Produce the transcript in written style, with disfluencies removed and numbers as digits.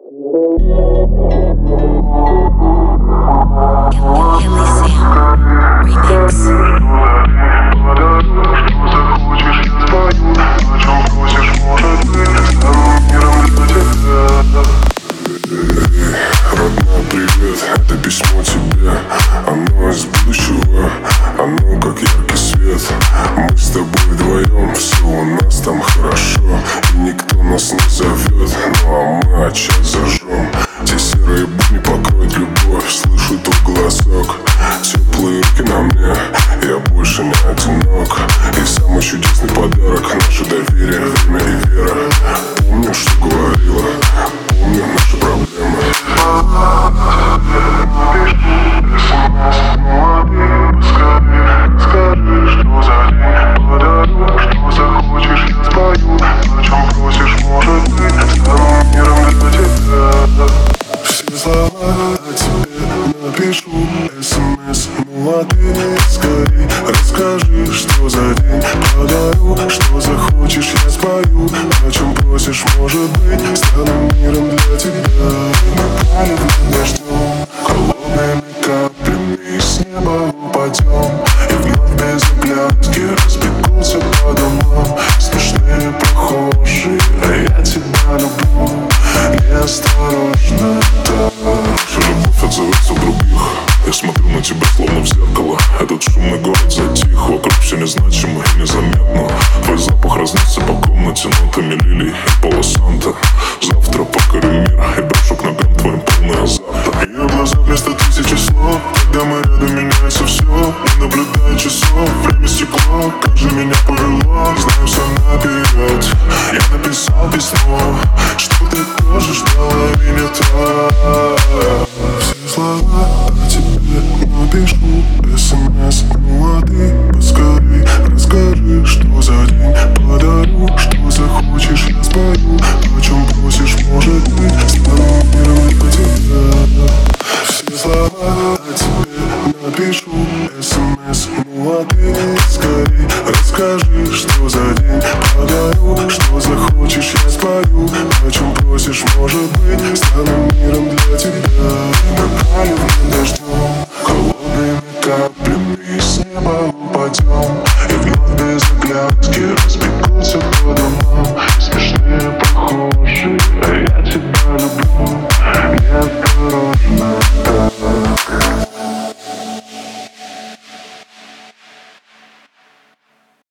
Это письмо тебе, оно из будущего, оно как яркий свет. Мы с тобой вдвоем, все у нас там хорошо, и никто нас не зовет, ну а мы очаг зажжем. Те серые будни покроют любовь, слышу твой голосок, теплые руки на мне, я больше не одинок. И самый чудесный подарок — наше доверие, время и вера. Помню, что говорила, помню наши проблемы. Напишу СМС, ну а ты скорей расскажи, что за день. Подарю, что захочешь, я спою. О чем просишь, может быть, стану миром для тебя. Мы палим дождем, холодными каплями с неба упадем, и вновь без оглядки разбегутся по домам смешные прохожие, а я тебя люблю неосторожно так. Любовь отзывается в других. Я смотрю на тебя словно в зеркало. Этот шумный город затих, вокруг все незначимо и незаметно. Твой запах разнесся по комнате нотами лилий и полосанта. Завтра покорю мир и брошу к ногам твоим полный азарта. Ее глаза вместо тысячи слов, когда мы рядом, меняется все. Не наблюдая часов, время стекло, как же меня повело. Знаю все наперед, я написал письмо, что ты тоже ждала меня так. Все слова о тебе напишу СМС, ну а ты поскорей расскажи, что за день. Подарю, что захочешь, я спою. О чем просишь, может быть, стану миром для тебя. Все слова о тебе напишу СМС, ну а ты скорей расскажи, что за день. Подарю, что захочешь, я спою. О чем просишь, может быть, стану миром для тебя. Мы палим дождем, холодными каплями с неба упадем, и вновь без оглядки разбегутся